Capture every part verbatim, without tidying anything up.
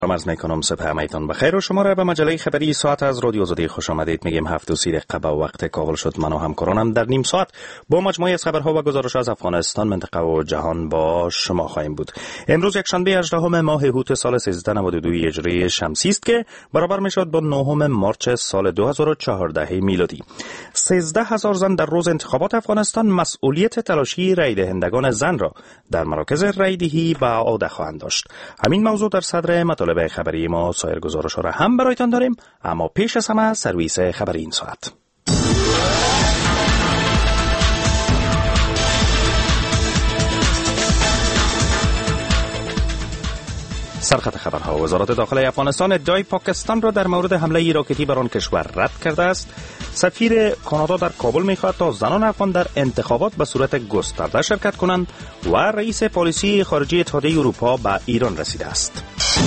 عرض میکنم سپه میتون بخیر و شما را به مجله خبری ساعت از رادیو آزادی خوش آمدید. میگیم هفت و سی دقیقه به وقت کابل شد. من و همکارانم در نیم ساعت با مجموعه از خبرها و گزارش از افغانستان، منطقه و جهان با شما خواهیم بود. امروز یک شنبه هجدهم ماه هوت سال سیزده نود و دو هجری شمسی است که برابر میشد با نهم مارچ سال دو هزار و چهارده میلادی. سیزده هزار زن در روز انتخابات افغانستان مسئولیت تلاشی رای دهندگان زن را در مراکز رای دهی به عهده خواهند داشت. همین موضوع در صدر مطالب خبری ما. سایر گزارش‌ها را هم برایتان داریم، اما پیش از همه سرویس خبری این ساعت. سرخط خبرها: وزارت داخلی افغانستان ادعای پاکستان را در مورد حمله راکتی بر آن کشور رد کرده است. سفیر کانادا در کابل می‌خواهد تا زنان افغان در انتخابات به صورت گسترده شرکت کنند و رئیس پالیسی خارجی اتحادیه اروپا به ایران رسیده است.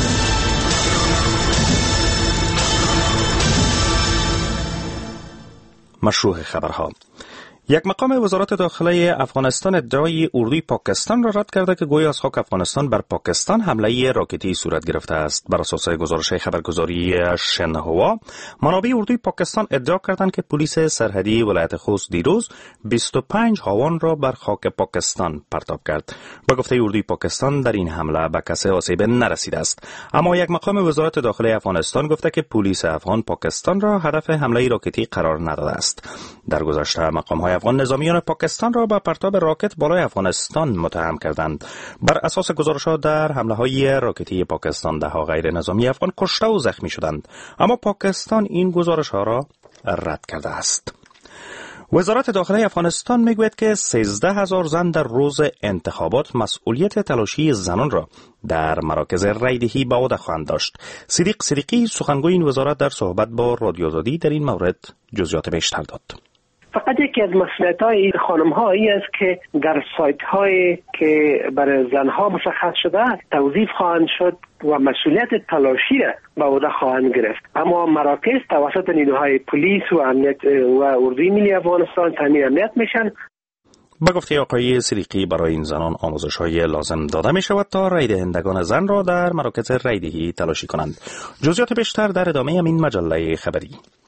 مشروع خبرها: یک مقام وزارت داخلی افغانستان ادعای اردوی پاکستان را رد کرده که گویا از خاک افغانستان بر پاکستان حمله راکتی صورت گرفته است. بر اساس گزارش خبرگزاری شنهوا، منابع اردوی پاکستان ادعا کردند که پلیس سرحدی ولایت خوست دیروز بیست و پنج هاوان را بر خاک پاکستان پرتاب کرد. با گفته اردوی پاکستان در این حمله به کسی آسیب نرسیده است، اما یک مقام وزارت داخلی افغانستان گفته که پلیس افغان پاکستان را هدف حمله راکتی قرار نداده است. در گذشته مقام‌های افغان نظامیان پاکستان را به پرتاب راکت بالای افغانستان متهم کردند. بر اساس گزارش‌ها در حمله‌های راکتی پاکستان ده‌ها غیر نظامی افغان کشته و زخمی شدند، اما پاکستان این گزارش‌ها را رد کرده است. وزارت داخلی افغانستان میگوید که سیزده هزار زن در روز انتخابات مسئولیت تلاشی زنان را در مراکز رای دهی به عهده خواهند داشت. صدیق صدیقی سخنگوی این وزارت در صحبت با رادیو آزادی در این مورد جزئیات بیشتر داد. فقط یکی از مسئولیت‌های این خانم‌ها این است که در سایت‌هایی که برای زنها مشخص شده توظیف خواهند شد و مسئولیت تلاشی را به عهده خواهند گرفت، اما مراکز توسط نیروهای پلیس و امنیت و اردوی ملی افغانستان تامین امنیت میشن. با گفته آقای صدیقی، برای این زنان آموزش‌های لازم داده می‌شود تا رای دهندگان زن را در مراکز رای دهی تلاشی کنند. جزئیات بیشتر در ادامه این مجله خبری.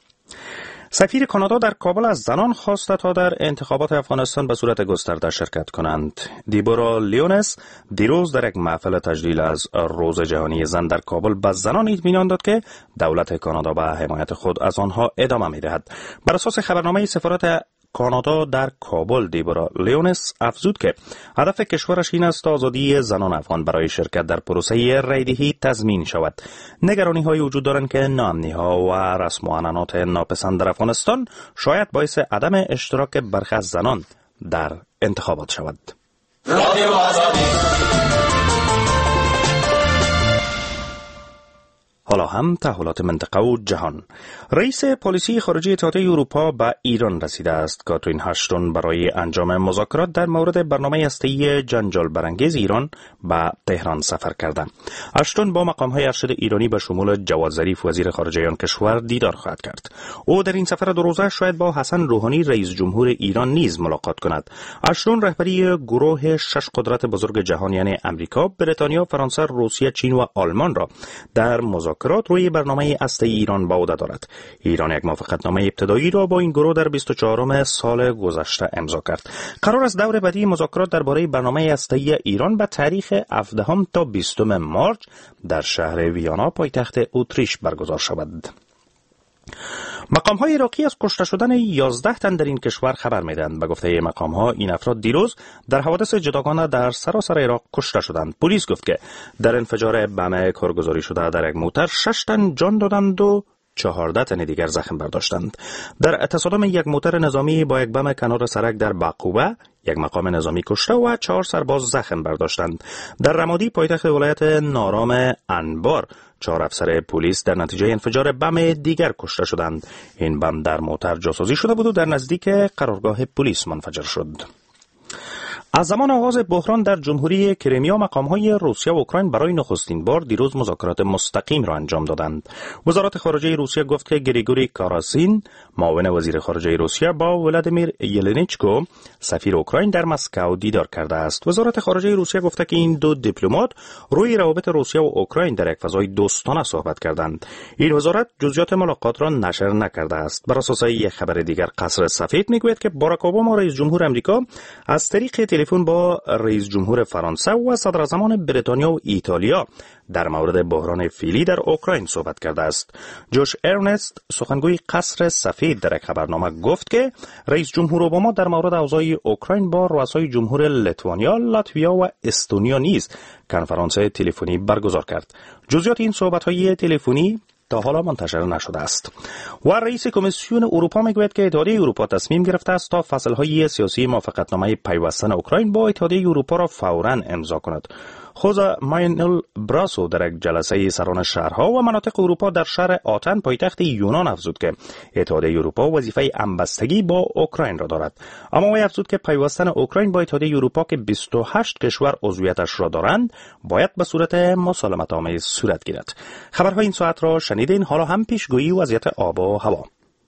سفیر کانادا در کابل از زنان خواسته تا در انتخابات افغانستان به صورت گسترده شرکت کنند. دیبورا لیونس دیروز در یک محفل تجلیل از روز جهانی زن در کابل به زنان اطمینان داد که دولت کانادا به حمایت خود از آنها ادامه می‌دهد. بر اساس خبرنامه سفارت کانادا در کابل، دیبورا لیونس افزود که هدف کشورش این است تا آزادی زنان افغان برای شرکت در پروسه رایدهی تضمین شود. نگرانی های وجود دارند که ناامنی ها و رسم و عنعنات ناپسند در افغانستان شاید باعث عدم اشتراک برخی از زنان در انتخابات شود. رادیو آزادی. حالا هم تحولات منطقه و جهان. رئیس پالیسی خارجی اتحادیه اروپا به ایران رسیده است. کاترین هاشتون برای انجام مذاکرات در مورد برنامه هسته‌ای جنجال برانگیز ایران به تهران سفر کرده. هاشتون با مقام‌های ارشد ایرانی به شمول جواد ظریف وزیر خارجه آن کشور دیدار خواهد کرد. او در این سفر دو روزه شاید با حسن روحانی رئیس جمهور ایران نیز ملاقات کند. هاشتون رهبری گروه شش قدرت بزرگ جهان یعنی امریکا، بریتانیا، فرانسه، روسیه، چین و آلمان را در مذاکرات روی برنامه هسته‌ای ایران به عهده دارد. ایران یک موافقتنامه ابتدایی را با این گروه در بیست و چهارم سال گذشته امضا کرد. قرار است دور بعدی مذاکرات درباره برنامه هسته‌ای ایران به تاریخ هفدهم تا بیستم مارچ در شهر ویانا پایتخت اتریش برگزار شود. مقام‌های عراقی از کشته شدن یازده تن در این کشور خبر می‌دهند. به گفته مقام‌ها این افراد دیروز در حوادث جداگانه در سراسر عراق کشته شدند. پلیس گفت که در انفجار بم کارگزاری شده در یک موتر شش تن جان دادند و چهارده تن دیگر زخم برداشتند. در تصادم یک موتر نظامی با یک بم کنار سرک در باقوبه یک مقام نظامی کشته و چهار سرباز زخم برداشتند. در رمادی پایتخت ولایت نارام انبار چهار افسر پلیس در نتیجه انفجار بم دیگر کشته شدند. این بم در موتر جاسازی شده بود و در نزدیک قرارگاه پلیس منفجر شد. از زمان آغاز بحران در جمهوری کریمیا مقام‌های روسیه و اوکراین برای نخستین بار دیروز مذاکرات مستقیم را انجام دادند. وزارت خارجه روسیه گفت که گریگوری کاراسین، معاون وزیر خارجه روسیه، با ولادیمیر یلنیچکو، سفیر اوکراین، در مسکو دیدار کرده است. وزارت خارجه روسیه گفته که این دو دیپلمات روی روابط روسیه و اوکراین در یک فضای دوستانه صحبت کردند. این وزارت جزئیات ملاقات را نشر نکرده است. بر اساس یک خبر دیگر، قصر سفید میگوید که باراک اوباما رئیس جمهور آمریکا از طریق تلفن با رئیس جمهور فرانسه و صدراعظمان بریتانیا و ایتالیا در مورد بحران فعلی در اوکراین صحبت کرده است. جوش ارنست، سخنگوی قصر سفید، در یک خبرنامه گفت که رئیس جمهور اوباما در مورد اوضاع اوکراین با رؤسای جمهور لیتوانیا، لاتویا و استونیا نیز کنفرانس تلفنی برگزار کرد. جزئیات این صحبت‌های تلفنی تا حالا منتشر نشده است. و رئیس کمیسیون اروپا میگوید که اتحادیه اروپا تصمیم گرفته است تا فصل‌های سیاسی موافقتنامه پیوستن اوکراین با اتحادیه اروپا را فوراً امضا کند. خوزا ماینل براسو در یک جلسه سران شهرها و مناطق اروپا در شهر آتن پایتخت یونان افزود که اتحادیه اروپا وظیفه همبستگی با اوکراین را دارد. اما او افزود که پیوستن اوکراین با اتحادیه اروپا که بیست و هشت کشور عضویتش را دارند باید به صورت مسالمت‌آمیز صورت گیرد. خبرهای این ساعت را شنیدین. حالا هم پیشگویی وضعیت آب و هوا.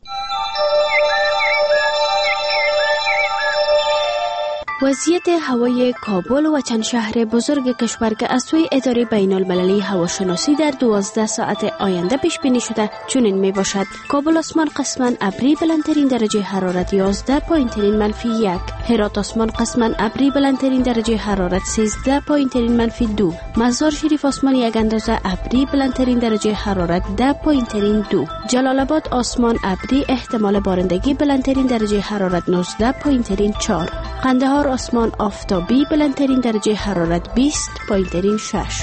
وضعیت هوای کابل و چند شهر بزرگ کشور که از سوی اداره بین المللی هواشناسی در دوازده ساعت آینده پیش بینی شده چنین می باشد: کابل آسمان قسماً ابری، بلندترین درجه حرارت یازده، پایینترین منفی یک. هرات آسمان قسماً ابری، بلندترین درجه حرارت سیزده، پایینترین منفی دو. مزار شریف آسمان یک اندازه ابری، بلندترین درجه حرارت ده، پایینترین دو. جلال آباد آسمان ابری، احتمال بارندگی، بلندترین درجه حرارت نوزده، پایینترین چهار. قندهار آسمان آفتابی، بلندترین درجه حرارت بیست، پایینترین شش.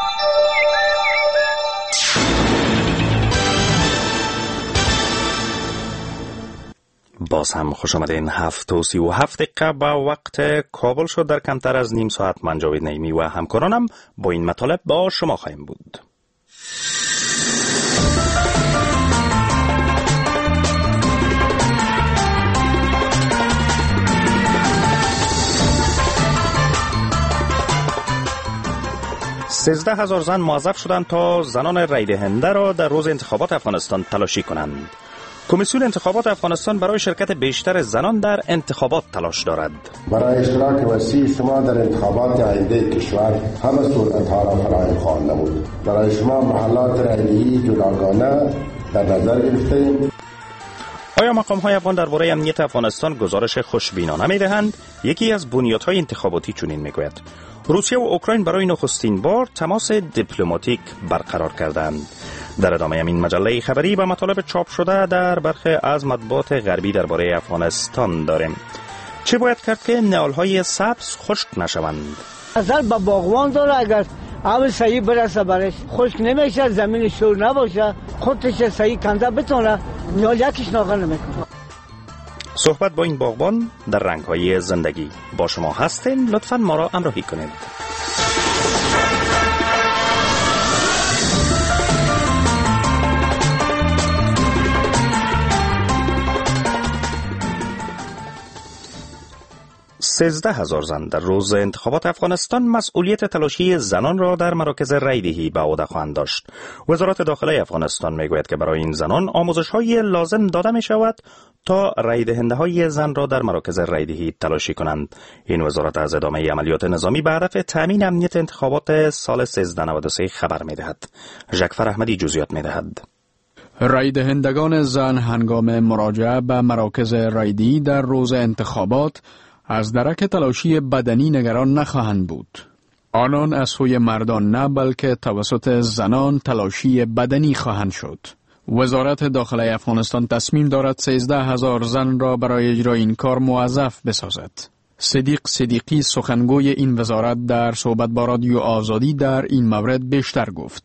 باز هم خوش آمدین. هفت و سی و هفت دقیقه با وقت کابل شد. در کمتر از نیم ساعت من جاوید نعیمی و همکارانم با این مطالب با شما خواهیم بود. سیزده هزار زن موظف شدند تا زنان رای دهنده را در روز انتخابات افغانستان تلاشی کنند. کمیسیون انتخابات افغانستان برای شرکت بیشتر زنان در انتخابات تلاش دارد. برای اشتراک وسیع شما در انتخابات آینده کشور همه سهولت‌ها را فراهم خواهند نمود. برای شما محلات رایدهی جداگانه در نظر گرفته‌ایم. آیا مقام‌های افغان درباره امنیت افغانستان گزارش خوشبینانه می‌دهند؟ یکی از بنیادهای انتخاباتی چنین می‌گوید: روسیه و اوکراین برای نخستین بار تماس دیپلماتیک برقرار کردند. در ادامه این مجله خبری به مطالب چاپ شده در برخی از مطبوعات غربی درباره افغانستان داریم. چه باید کرد که نهال‌های سبز خشک نشوند؟ اصلا با باغوان داره، اگر آب صحیح برسه برش خشک نمیشه، زمین شور نباشه، خودش صحیح کنده بتونه، نهال یکیش ناقل نمیکنه. صحبت با این باغبان در رنگ‌های زندگی. با شما هستیم، لطفاً ما را همراهی کنید. سیزده هزار زن در روز انتخابات افغانستان مسئولیت تلاشی زنان را در مراکز رایدهی به عهده خواهند داشت. وزارت داخله افغانستان میگوید که برای این زنان آموزش‌های لازم داده می شود تا رایدهنده‌های زن را در مراکز رایدهی تلاشی کنند. این وزارت از ادامه عملیات نظامی به هدف تامین امنیت انتخابات سال سیزده نود و سه خبر می‌دهد. ژکفر احمدی جزئیات می‌دهد. رایدهندگان زن هنگام مراجعه به مراکز رایدهی در روز انتخابات از درک تلاشی بدنی نگران نخواهند بود. آنان از سوی مردان نه بلکه توسط زنان تلاشی بدنی خواهند شد. وزارت داخله افغانستان تصمیم دارد سیزده هزار زن را برای اجرای این کار موظف بسازد. صدیق صدیقی سخنگوی این وزارت در صحبت با رادیو آزادی در این مورد بیشتر گفت.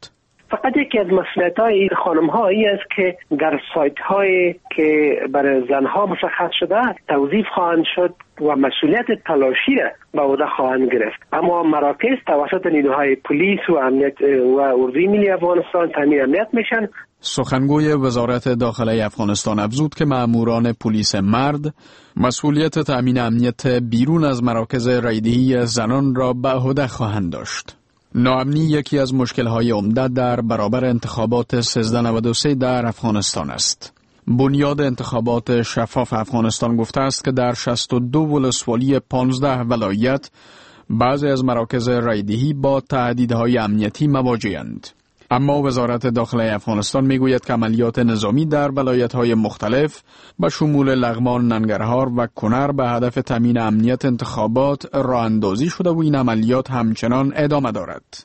فقط یکی از مسئولیت‌های این خانم‌ها این است که در سایت‌های که برای زنها مشخص شده توظیف خواهند شد و مسئولیت تلاشی را به عهده خواهند گرفت. اما مراکز توسط نیروهای پلیس و امنیت و اردوی ملی افغانستان تامین امنیت میشن. سخنگوی وزارت داخله افغانستان افزود که ماموران پلیس مرد مسئولیت تامین امنیت بیرون از مراکز رایدهی زنان را به عهده خواهند داشت. ناامنی یکی از مشکل‌های عمده در برابر انتخابات سیزده نود و سه در افغانستان است. بنیاد انتخابات شفاف افغانستان گفته است که در شصت و دو ولسوالی پانزده ولایت بعضی از مراکز رایدهی با تهدیدهای امنیتی مواجه‌اند. اما وزارت داخله افغانستان میگوید که عملیات نظامی در ولایت‌های مختلف به شمول لغمان، ننگرهار و کنر به هدف تامین امنیت انتخابات راه اندازی شده و این عملیات همچنان ادامه دارد.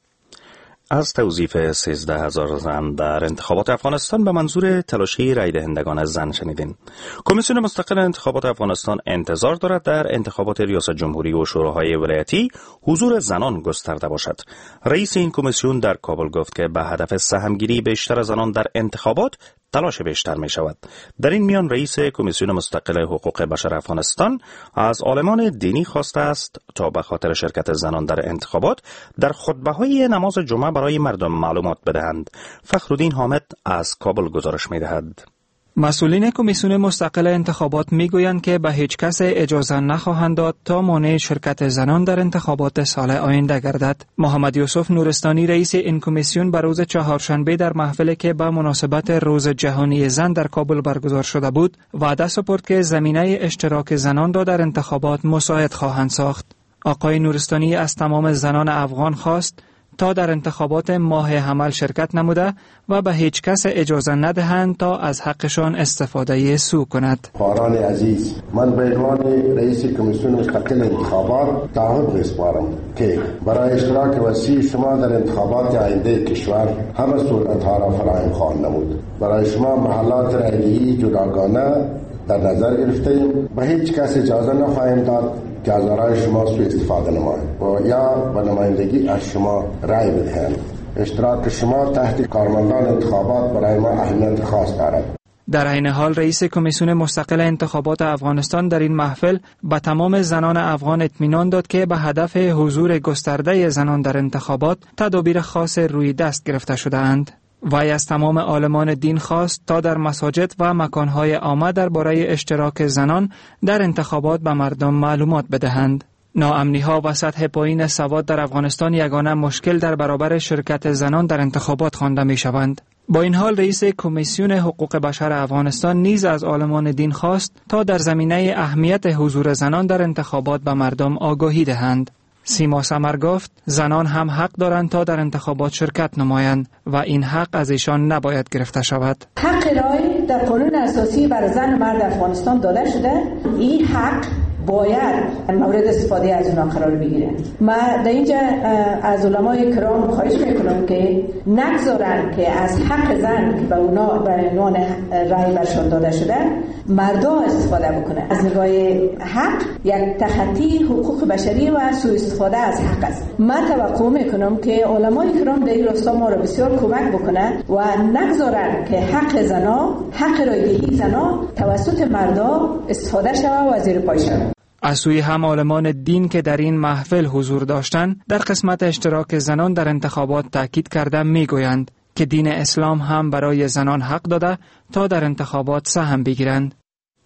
از توظیف سیزده هزار زن در انتخابات افغانستان به منظور تلاشی رای دهندگان زن شنیدین. کمیسیون مستقل انتخابات افغانستان انتظار دارد در انتخابات ریاست جمهوری و شوراهای ولایتی حضور زنان گسترده باشد. رئیس این کمیسیون در کابل گفت که به هدف سهمگیری بیشتر زنان در انتخابات تلاش بیشتر می شود. در این میان رئیس کمیسیون مستقل حقوق بشر افغانستان از عالمان دینی خواسته است تا به خاطر شرکت زنان در انتخابات در خطبه‌های نماز جمعه برای مردم معلومات بدهند. فخرالدین حامد از کابل گزارش می دهد. مسئولین کمیسیون مستقل انتخابات میگویند که به هیچ کس اجازه نخواهند داد تا مانع شرکت زنان در انتخابات سال آینده گردد. محمد یوسف نورستانی رئیس این کمیسیون به روز چهارشنبه در محفلی که به مناسبت روز جهانی زن در کابل برگزار شده بود وعده سپرد که زمینه اشتراک زنان را در انتخابات مساعد خواهند ساخت. آقای نورستانی از تمام زنان افغان خواست تا در انتخابات ماه حمل شرکت نموده و به هیچ کس اجازه ندهند تا از حقشان استفاده سو کند. خواهران عزیز، من به عنوان رئیس کمیسیون مستقل انتخابات تعهد می‌سپارم که برای اشتراک وسیع شما در انتخابات آینده کشور همه سهولت‌ها را فراهم خواهم نمود. برای شما محلات رایدهی جداگانه در نظر گرفته‌ایم. به هیچ کس اجازه نخواهیم داد که از آرای شما سوء استفاده نمایند و یا به نمایندگی از شما رای بدهند. اشتراک شما تحت کارمندان انتخابات برای ما اهمیت خاص دارد. در عین حال رئیس کمیسیون مستقل انتخابات افغانستان در این محفل به تمام زنان افغان اطمینان داد که به هدف حضور گسترده زنان در انتخابات تدابیر خاص روی دست گرفته شده اند. وی از تمام عالمان دین خواست تا در مساجد و مکانهای عامه درباره اشتراک زنان در انتخابات به مردم معلومات بدهند. ناامنی‌ها و سطح پایین سواد در افغانستان یگانه مشکل در برابر شرکت زنان در انتخابات خوانده می‌شوند. با این حال رئیس کمیسیون حقوق بشر افغانستان نیز از عالمان دین خواست تا در زمینه اهمیت حضور زنان در انتخابات به مردم آگاهی دهند. سیما سمر گفت زنان هم حق دارند تا در انتخابات شرکت نمایند و این حق از ایشان نباید گرفته شود. حق رای در قانون اساسی بر زن و مرد افغانستان داده شده. این حق باید مورد استفاده از اونا قرار بگیره. من در اینجا از علمای کرام خواهش میکنم که نگذارن که از حق زن که به اونا به عنوان رای برشان داده شده مردا استفاده بکنه. از نگاه حق یک تخطی حقوق بشری و سوء استفاده از حق است. من توقع میکنم که علمای کرام در این راستا ما را بسیار کمک بکنه و نگذارن که حق زنا، حق رایدهی زنا توسط مردا استفاده شود و زیر پای شود. از سوی هم عالمان دین که در این محفل حضور داشتند در قسمت اشتراک زنان در انتخابات تاکید کرده میگویند که دین اسلام هم برای زنان حق داده تا در انتخابات سهم بگیرند.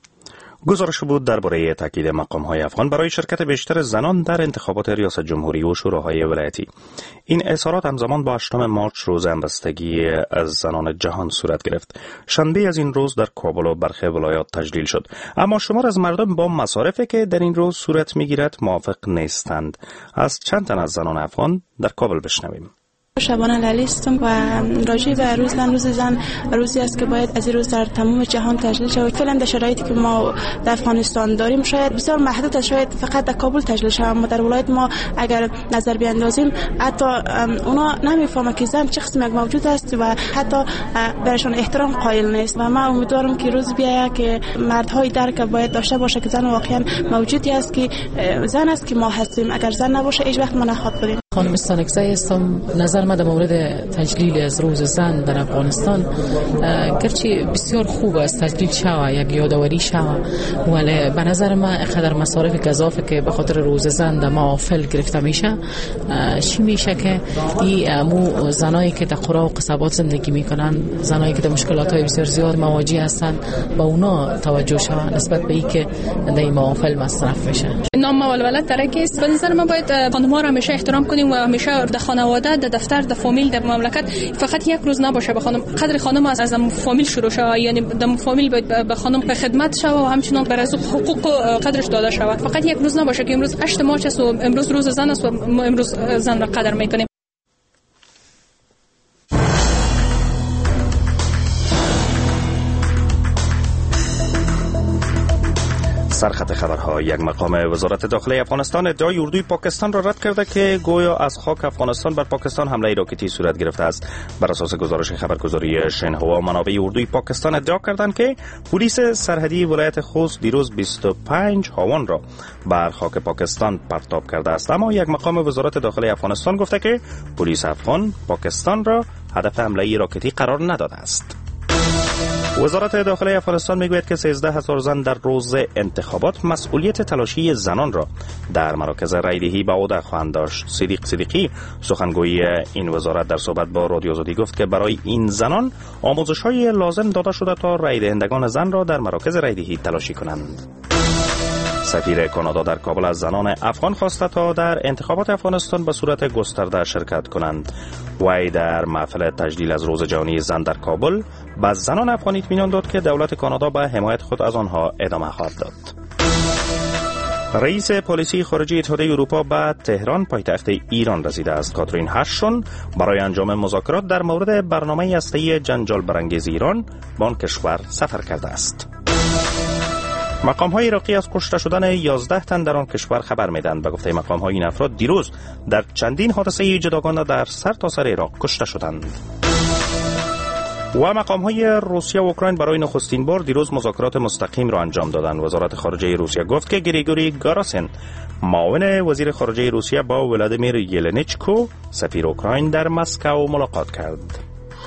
گزارش بود درباره تاکید مقام‌های افغان برای شرکت بیشتر زنان در انتخابات ریاست جمهوری و شوراهای ولایتی. این اظهارات همزمان با هشتم مارچ روز همبستگی از زنان جهان صورت گرفت. شنبه از این روز در کابل و برخی ولایات تجلیل شد، اما شمار از مردم با مصارفی که در این روز صورت می‌گیرد موافق نیستند. از چند تن از زنان افغان در کابل بشنویم. شبانه لالیستم و راجع به روز لن روز زن روزی است که باید از این روز در تمام جهان تجلیل شود. فعلا در شرایطی که ما در افغانستان داریم شاید بسیار محدود است، شاید فقط در کابل تجلیل شود، اما در ولایت ما اگر نظر بیاندازیم حتی اونا نمیفهمند که زن چه قسم یک موجود است و حتی برایشان احترام قائل نیست. و من امیدوارم که روز بیاید که مردهای درک باید داشته باشه که زن واقعا موجودی است که زن است که ما هستیم. اگر زن نباشه هیچ وقت ما نخواهد بودیم. خانم استانکزی هستم. نظر من در مورد تجلیل از روز زن در افغانستان گرچه بسیار خوب است تجلیل شوه، یک یادآوری شوه، ولی به نظر من قدر مصارف گزافه که به خاطر روز زن در محافل گرفته میشه، چی میشه که این مو زنایی که در قرا و قصبات زندگی میکنن، زنایی که در مشکلات های بسیار زیاد مواجه هستن، با اونا توجه شوه نسبت به این که در این محافل مصرف میشه. نام ولولت درکه است. به نظر من باید خانم‌ها را همیشه احترام کنیم و همیشه در خانواده، در دفتر، در فامیل، در مملکت فقط یک روز نباشه به خانم قدر خانم از از فامیل شروع شوه، یعنی در فامیل باید به خانم به خدمت شوه و همچنین بر از حقوق قدرش داده شوه. فقط یک روز نباشه که امروز هشت مارچ است و امروز روز زن است و ما امروز زن را قدر میکنیم. سرخط خبرها. یک مقام وزارت داخلی افغانستان ادعای اردوی پاکستان را رد کرده که گویا از خاک افغانستان بر پاکستان حمله راکتی صورت گرفته است. بر اساس گزارش خبرگزاری شنهوا، منابع اردوی پاکستان ادعا کردند که پلیس سرحدی ولایت خوست دیروز بیست و پنج هاون را بر خاک پاکستان پرتاب کرده است، اما یک مقام وزارت داخلی افغانستان گفته که پلیس افغان پاکستان را هدف حمله راکتی قرار نداده است. وزارت داخلی افغانستان میگوید که سیزده هزار زن در روز انتخابات مسئولیت تلاشی زنان را در مراکز رایدهی به عهده خواهند داشت. صدیق صدیقی سخنگوی این وزارت در صحبت با رادیو آزادی گفت که برای این زنان آموزش‌های لازم داده شده تا رای دهندگان زن را در مراکز رایدهی تلاشی کنند. سفیر کانادا در کابل از زنان افغان خواسته تا در انتخابات افغانستان به صورت گسترده شرکت کنند. وی در محفل تجلیل از روز جهانی زن در کابل به زنان افغان اطمینان داد که دولت کانادا به حمایت خود از آنها ادامه خواهد داد. رئیس پلیسی خارجی اتحادیه اروپا به تهران پایتخت ایران رسیده است. کاترین هاشتون برای انجام مذاکرات در مورد برنامه هسته‌ای جنجال برانگیز ایران به آن کشور سفر کرده است. مقام‌های عراقی از کشته شدن یازده تن در آن کشور خبر می‌دهند. به گفته مقام‌های این افراد دیروز در چندین حادثه جداگانه در سر تا سر عراق کشته شدند. و مقام‌های روسیه و اوکراین برای نخستین بار دیروز مذاکرات مستقیم را انجام دادند. وزارت خارجه روسیه گفت که گریگوری گاراسین معاون وزیر خارجه روسیه با ولادیمیر یلنیچکو سفیر اوکراین در مسکو ملاقات کرد.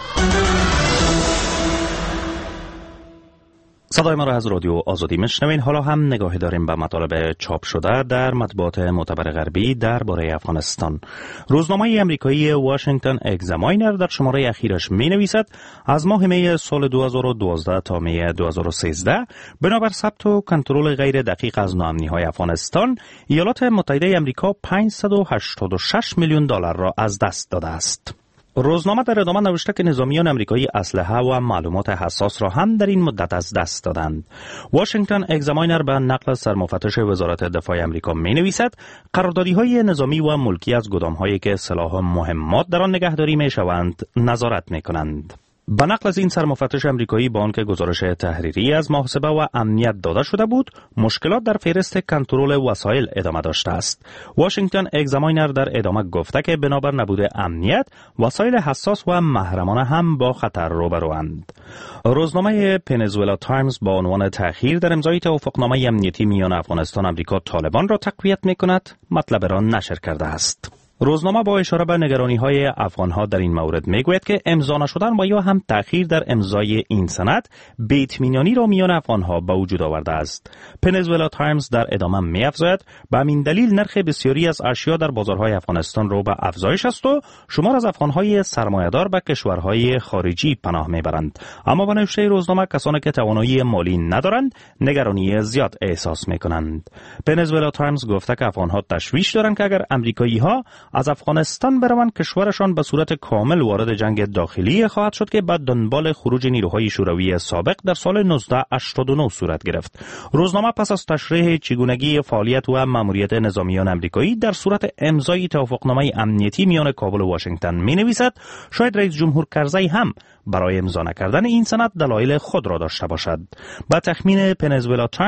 صدای ما را از رادیو آزادی میشنوین. حالا هم نگاهی داریم به مطالب چاپ شده در مطبوعات معتبر غربی درباره افغانستان. روزنامه امریکایی واشنگتن اگزاماینر در شماره اخیرش می نویسد از ماه می سال دو هزار و دوازده تا می دو هزار و سیزده بنابر ثبت و کنترل غیر دقیق از ناامنی های افغانستان، ایالات متحده امریکا پانصد و هشتاد و شش میلیون دلار را از دست داده است. روزنامه در ادامه نوشته که نظامیان امریکایی اسلحه و معلومات حساس را هم در این مدت از دست دادند. واشنگتن اگزاماینر به نقل سرمفتش وزارت دفاع امریکا می نویسد قراردادی‌های نظامی و ملکی از گدام‌هایی که سلاح مهمات در آن نگهداری می شوند نظارت می کنند. به نقل از این سرمفتش امریکایی با آنکه گزارش تحریری از محاسبه و امنیت داده شده بود، مشکلات در فهرست کنترل وسایل ادامه داشته است. واشنگتن اگزاماینر در ادامه گفته که بنابر نبود امنیت، وسایل حساس و محرمانه هم با خطر روبروند. روزنامه پنزوئلا تایمز با عنوان تأخیر در امضای توافقنامه امنیتی میان افغانستان و طالبان را تقویت می‌کند، مطلب را نشر کرده است. روزنامه با اشاره به نگرانی‌های افغان‌ها در این مورد می‌گوید که امضا نشدن و یا هم تأخیر در امضای این سند بی‌اطمینانی را میان افغان‌ها به وجود آورده است. پنزوئلا تایمز در ادامه می‌افزاید به همین دلیل نرخ بسیاری از اشیا در بازارهای افغانستان رو به افزایش است و شمار از افغان‌های سرمایه‌دار به کشورهای خارجی پناه می‌برند. اما به نوشته روزنامه کسانی که توانایی مالی ندارند نگرانی زیاد احساس می‌کنند. پنزوئلا تایمز گفته که افغان‌ها تشویش دارند که اگر امریکایی‌ها از افغانستان بروند کشورشان به صورت کامل وارد جنگ داخلی خواهد شد که بعد دنبال خروج نیروهای شوروی سابق در سال نوزده هشتاد و نه صورت گرفت. روزنامه پس از تشریح چگونگی فعالیت و ماموریت نظامیان امریکایی در صورت امضای توافقنامه امنیتی میان کابل و واشنگتن می‌نویسد شاید رئیس جمهور کرزی هم برای امضا نکردن این سند دلایل خود را داشته باشد. با تخمین پنزوئلا تایمز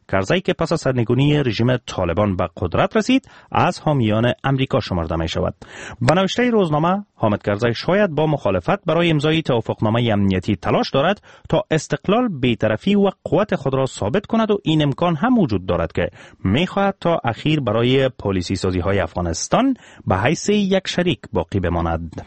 کرزی که پس از سرنگونی رژیم طالبان به قدرت رسید از حامیان امریکا شمرده می شود. به نوشته روزنامه حامد کرزی شاید با مخالفت برای امضای توافقنامه امنیتی تلاش دارد تا استقلال، بی‌طرفی و قوت خود را ثابت کند و این امکان هم وجود دارد که می خواهد تا اخیر برای پالیسی سازی های افغانستان به حیث یک شریک باقی بماند.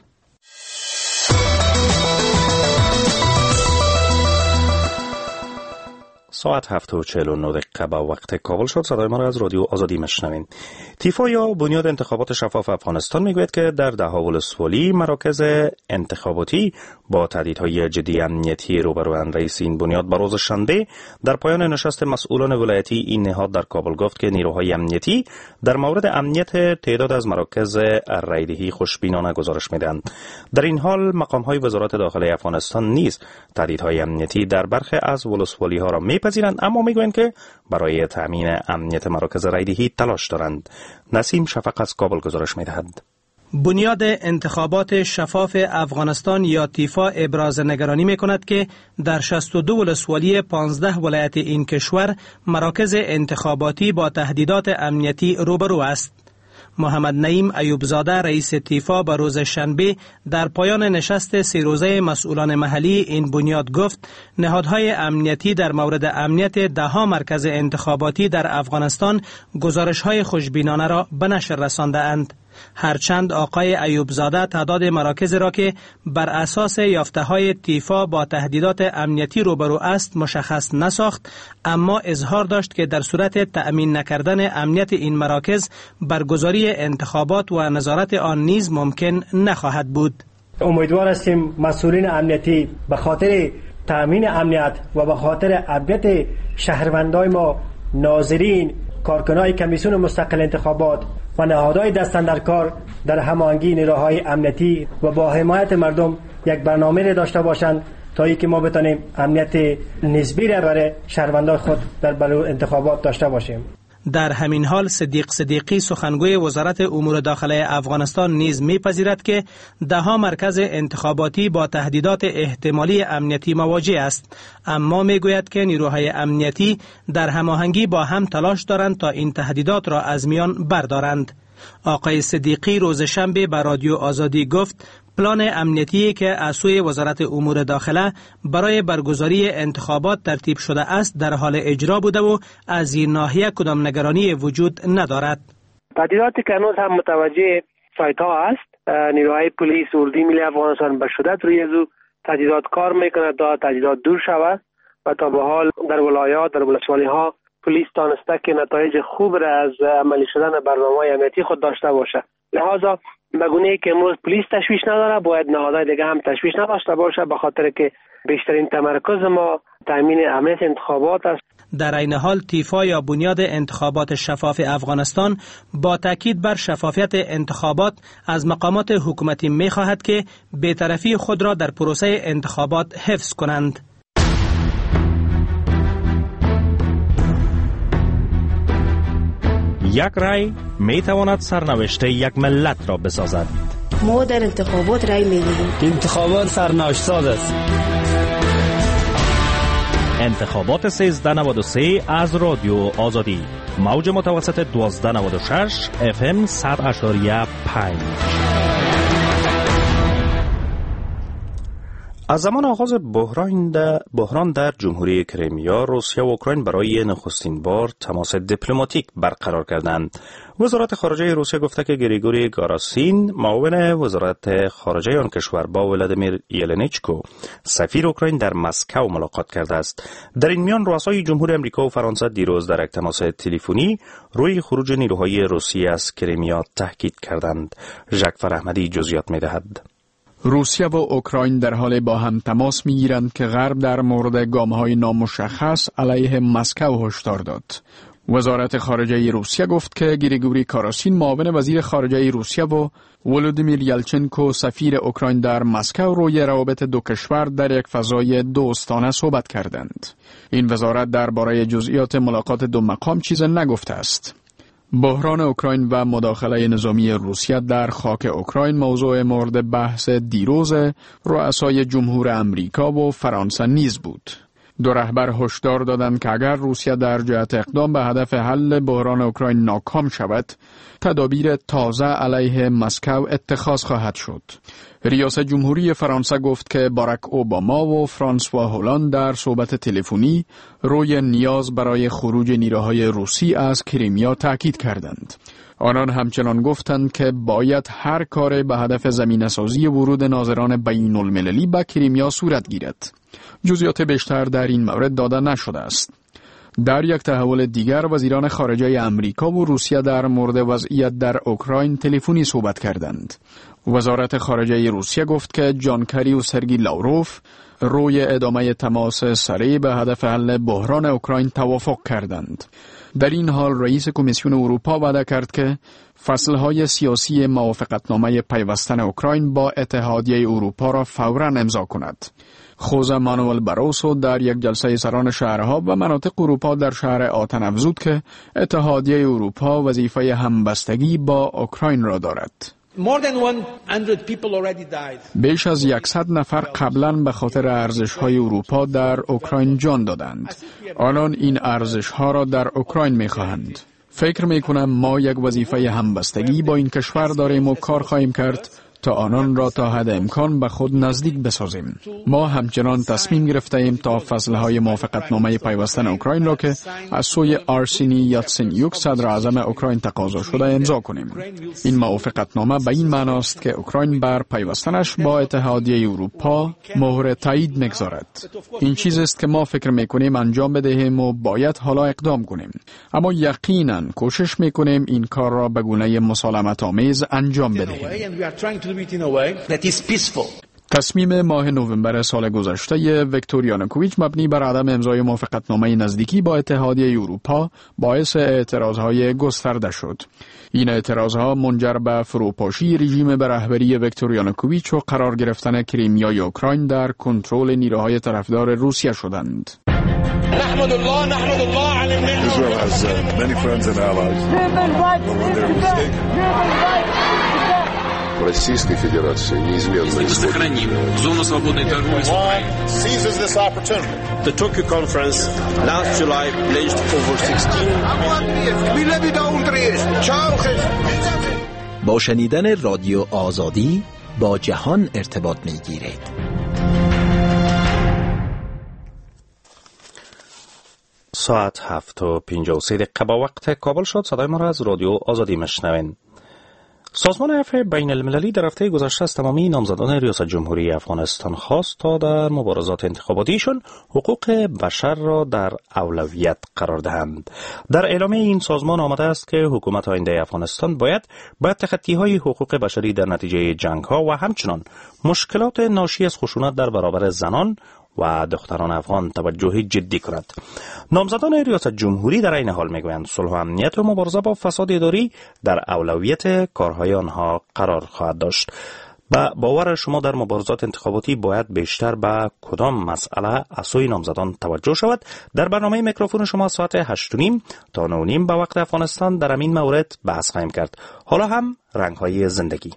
ساعت هفت و چهل و نه دقیقه به وقت کابل شد. صدای ما را از رادیو آزادی میشنوین. تیفا یا بنیاد انتخابات شفاف افغانستان میگوید که در دهها ولسوالی مراکز انتخاباتی با تهدیدهای جدی امنیتی روبروند. رئیس این بنیاد به روز شنبه در پایان نشست مسئولان ولایتی این نهاد در کابل گفت که نیروهای امنیتی در مورد امنیت تعداد از مراکز رایدهی خوشبینانه گزارش میدهند. در این حال مقام‌های وزارت داخلی افغانستان نیز تهدیدهای امنیتی در برخی از ولسوالی ها را میپذیرند، اما میگویند که برای تامین امنیت مراکز رایدهی تلاش دارند. نسیم شفق از کابل گزارش میدهد. بنیاد انتخابات شفاف افغانستان یا تیفا ابراز نگرانی میکند که در شصت و دو ولسوالی پانزده ولایت این کشور مراکز انتخاباتی با تهدیدات امنیتی روبرو است. محمد نعیم ایوبزاده رئیس تیفا به روز شنبه در پایان نشست سه روزه مسئولان محلی این بنیاد گفت نهادهای امنیتی در مورد امنیت دهها مرکز انتخاباتی در افغانستان گزارش‌های خوشبینانه را به نشر رسانده اند. هرچند آقای ایوبزاده تعداد مراکز را که بر اساس یافته‌های تیفا با تهدیدات امنیتی روبرو است مشخص نساخت، اما اظهار داشت که در صورت تأمین نکردن امنیت این مراکز برگزاری انتخابات و نظارت آن نیز ممکن نخواهد بود. امیدوار هستیم مسئولین امنیتی به خاطر تأمین امنیت و به خاطر امنیت شهروندان ما، ناظرین، کارکنان کمیسیون مستقل انتخابات و نهادهای دستاندرکار در هماهنگی نیروهای امنیتی و با حمایت مردم یک برنامه داشته باشند تا اینکه ما بتانیم امنیت نسبی را برای شهروندان خود در انتخابات داشته باشیم. در همین حال صدیق صدیقی سخنگوی وزارت امور داخلی افغانستان نیز میپذیرد که دهها مرکز انتخاباتی با تهدیدات احتمالی امنیتی مواجه است، اما میگوید که نیروهای امنیتی در هماهنگی با هم تلاش دارند تا این تهدیدات را از میان بردارند. آقای صدیقی روز شنبه به رادیو آزادی گفت پلان امنیتی که از سوی وزارت امور داخله برای برگزاری انتخابات ترتیب شده است در حال اجرا بوده و از این ناحیه کدام نگرانی وجود ندارد. تهدیداتی که هنوز هم متوجه سایت ها است، نیروهای پلیس اردوی ملی افغانستان به شدت روی از تهدیدات کار میکنه تا تهدیدات دور شود و تا به حال در ولایات در ولسوالی ها پلیس دانسته که نتایج خوب را از عملی شدن برنامه‌های امنیتی خود داشته باشه. لحاظا به گونه‌ای که امروز پلیس تشویش نداره باید نهادهای دیگه هم تشویش نداشته باشه، به خاطر که بیشترین تمرکز ما تامین امنیت انتخابات است. در این حال تیفا یا بنیاد انتخابات شفاف افغانستان با تاکید بر شفافیت انتخابات از مقامات حکومتی می‌خواهد که بی‌طرفی خود را در پروسه انتخابات حفظ کنند. یک رای می تواند سرنوشت یک ملت را بسازد. ما در انتخابات رای می دهیم. انتخابات سرنوشت ساز است. انتخابات سیزده نود و سه از رادیو آزادی، موج متوسط دوازده نود و شش اف ام صد اشاریه پنج. از زمان آغاز بحران در, بحران در جمهوری کریمیا، روسیه و اوکراین برای نخستین بار تماس دیپلماتیک برقرار کردند. وزارت خارجه روسیه گفته که گریگوری گاراسین، معاون وزارت خارجه آن کشور، با ولادیمیر یلنیچکو، سفیر اوکراین در مسکو ملاقات کرده است. در این میان رؤسای جمهور امریکا و فرانسه دیروز در یک تماس تلفنی روی خروج نیروهای روسیه از کریمیا تاکید کردند. ژک فرحمدی جزئیات می‌دهد. روسیه و اوکراین در حال با هم تماس می‌گیرند که غرب در مورد گام‌های نامشخص علیه مسکو هشدار داد. وزارت خارجه روسیه گفت که گریگوری کاراسین، معاون وزیر خارجه روسیه، و ولودیمیر یلچنکو، سفیر اوکراین در مسکو، روی روابط دو کشور در یک فضای دوستانه صحبت کردند. این وزارت درباره جزئیات ملاقات دو مقام چیز نگفته است. بحران اوکراین و مداخله نظامی روسیه در خاک اوکراین موضوع مورد بحث دیروز رؤسای جمهور امریکا و فرانسه نیز بود. دو رهبر هشدار دادند که اگر روسیه در جهت اقدام به هدف حل بحران اوکراین ناکام شود، تدابیر تازه علیه مسکو اتخاذ خواهد شد. ریاست جمهوری فرانسه گفت که باراک اوباما و فرانسوا هولند در صحبت تلفنی روی نیاز برای خروج نیروهای روسی از کریمیا تاکید کردند. آنان همچنان گفتند که باید هر کار به هدف زمینه‌سازی ورود ناظران بین المللی به کریمیا صورت گیرد. جزئیات بیشتر در این مورد داده نشده است. در یک تحول دیگر وزیران خارجه امریکا و روسیه در مورد وضعیت در اوکراین تلفنی صحبت کردند. وزارت خارجه روسیه گفت که جان کری و سرگی لاوروف روی ادامه تماس سریع به هدف حل بحران اوکراین توافق کردند. در این حال رئیس کمیسیون اروپا وعده کرد که فصلهای سیاسی موافقتنامه پیوستن اوکراین با اتحادیه اروپا را فوراً امضا کند. خوزه مانوئل باروسو در یک جلسه سران شهرها و مناطق اروپا در شهر آتن افزود که اتحادیه اروپا وظیفه همبستگی با اوکراین را دارد. بیش از صد نفر قبلاً به خاطر ارزش‌های اروپا در اوکراین جان دادند. آنان این ارزش‌ها را در اوکراین می‌خواهند. فکر می‌کنم ما یک وظیفه همبستگی با این کشور داریم و کار خواهیم کرد تا آنان را تا حد امکان به خود نزدیک بسازیم. ما همچنان تصمیم گرفته ایم تا فصلهای موافقتنامه پیوستن اوکراین را که از سوی آرسینی یاتسنیوک صدر اعظم اوکراین تقاضا شده امضا کنیم. این موافقتنامه به این معنی است که اوکراین بر پیوستنش با اتحادیه اروپا مهر تایید می‌گذارد. این چیزی است که ما فکر می‌کنیم انجام بدهیم و باید حالا اقدام کنیم. اما یقیناً کوشش می‌کنیم این کار را به گونه مسالمت‌آمیز انجام بدهیم. تصمیم ماه نوامبر سال گذشته ویکتور یانوکوویچ مبنی بر عدم امضای موافقتنامه نزدیکی با اتحادیه اروپا باعث اعتراضهای گسترده شد. این اعتراضها منجر به فروپاشی رژیم به رهبری ویکتور یانوکوویچ و قرار گرفتن کریمیای اوکراین در کنترل نیروهای طرفدار روسیه شدند. نحمد الله نحمد الله علی النعمة. Israel has uh, many friends and allies. Российской Федерации неизменно сохраним зону свободной торговли с Украиной. Seizes this opportunity. The Tokyo conference last July pledged over sixteen. با شنیدن رادیو آزادی با جهان ارتباط می‌گیرید. ساعت هفت و پنجاه و سه دقیقه با وقت کابل شد. صدای ما را از رادیو آزادی میشنوین. سازمان عفو بین المللی در هفته گذشته از تمامی نامزدان ریاست جمهوری افغانستان خواست تا در مبارزات انتخاباتیشون حقوق بشر را در اولویت قرار دهند. در اعلامیه این سازمان آمده است که حکومت آینده افغانستان باید با تخطی‌های حقوق بشری در نتیجه جنگ‌ها و همچنین مشکلات ناشی از خشونت در برابر زنان و دختران افغان توجه جدی کند. نامزدان ریاست جمهوری در این حال میگویند صلح و امنیت و مبارزه با فساد اداری در اولویت کارهای آنها قرار خواهد داشت. با باور شما در مبارزات انتخاباتی باید بیشتر به کدام مسئله از سوی نامزدان توجه شود؟ در برنامه میکروفون شما ساعت هشت و نیم تا نه و نیم به وقت افغانستان در این مورد بحث خواهیم کرد. حالا هم رنگ‌های زندگی.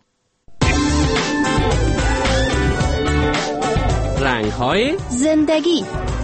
رنگ‌های زندگی.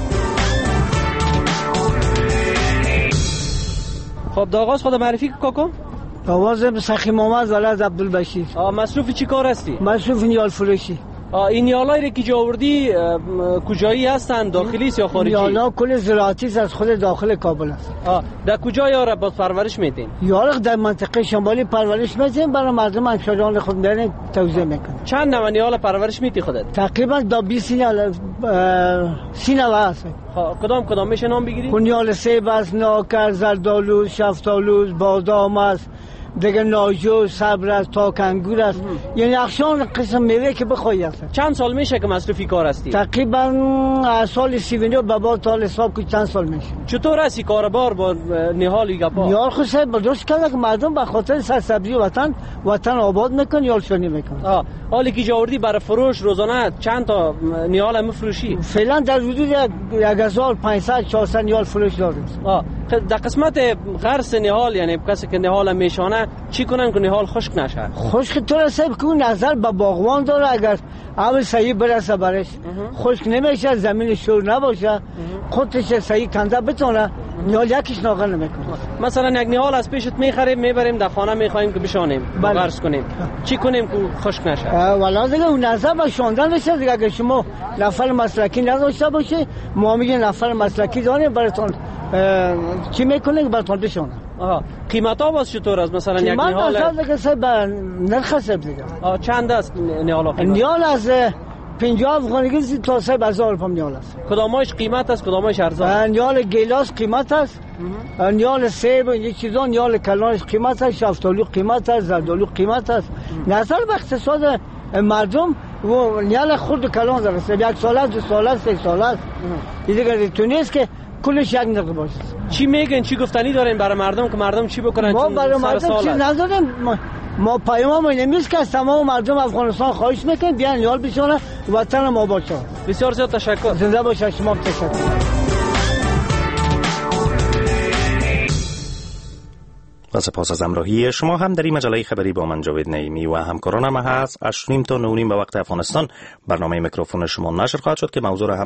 خب داغاز خود معرفی کاکو؟ آوازم سخی محمد ولی از عبدالبشیر. مصروف چی کار هستی؟ مصروف نیال فروشی. این نیالایی که جا آوردی کجایی هستن؟ داخلی است یا خارجی؟ نیالا کل زراعتی است، از خود داخل کابل است. در کجا یارا با پرورش میدین؟ یارا در منطقه شمالی پرورش میدیم، برای مردم همشهریان خود میرن توزیع میکنن. چند نوع نیال پرورش میدی خودت؟ تقریبا تا بیست نیال سی نوع هست. کدام کدام میشه نام بگیری؟ نیال سیب است، ناکر، زردآلو، شفتالو، بادام است، دیگه ناجو، صبر است، تاک انگور است. یعنی اقشان قسم میوه که بخوای هست. چند سال میشه که مصرفی کار هستی؟ تقریبا سال سی و نه به بعد تا حساب که چند سال میشه. چطور هستی کاربار با نهال گپا؟ نیال خود سه درست کرده که مردم به خاطر سرسبزی وطن وطن آباد میکن یا شونی میکن. آ حالی که جاوردی برای فروش روزانه چند تا نیال میفروشی؟ فعلا در حدود یک هزار و پانصد چهارصد نیال فروش داریم. آ در قسمت غرس نهال، یعنی کسی که نهال میشانه چی کنن که نهال خشک نشه؟ خشک تو را صاحب که نظر به باغوان داره، اگر اول صحیح برسه برش خشک نمیشه، زمین شور نباشه، خودش صحیح کنده بتونه، نهال یکیش ناقل نمیکنه. مثلا یک نهال از پیشت میخریم میبریم در خانه میخوایم که بشانیم غرس کنیم، چی کنیم که خشک نشه؟ والا دیگه اون نظر به شاندن میشه دیگه. اگه شما نفر مسلکی نداشته باشه، ما میگیم نفر مسلکی داریم براتون چی میکنه که براتون بشونه. آها، قیمت ها باز چطور است؟ مثلا یک نهال قیمت دیگه صاحب نرخ صاحب دیگه. آه چند است نهال قیمت؟ نهال از پنجاه افغانیگی تا صاحب هزار روپیه نهال است. کدامش قیمت است کدامش ارزان؟ نهال گیلاس قیمت است، نهال سیب این چیزا، نهال کلانش قیمت است، شفتالو قیمت است، زردالو قیمت است. نظر به اقتصاد مردم و نهال خود کلان داره، یک سال است، دو سال است، سه سال است. دیگه تو نیست که کلش یک نرخ باشه. چی میگن، چی گفتنی دارین برای مردم که مردم چی بکنن؟ ما برای مردم چی نداریم، ما, ما پیام نمیست که از تمام مردم افغانستان خواهش میکنیم بیان یال بشونه وطن ما باشه. بسیار زیاد تشکر. زنده باشه. شما تشکر. و سپاس از همراهی شما هم در این مجله خبری با من جاوید نعیمی و همکارانم هست. از نیم تا نه نیم به وقت افغانستان برنامه میکروفون شما نشر خواهد شد که موضوع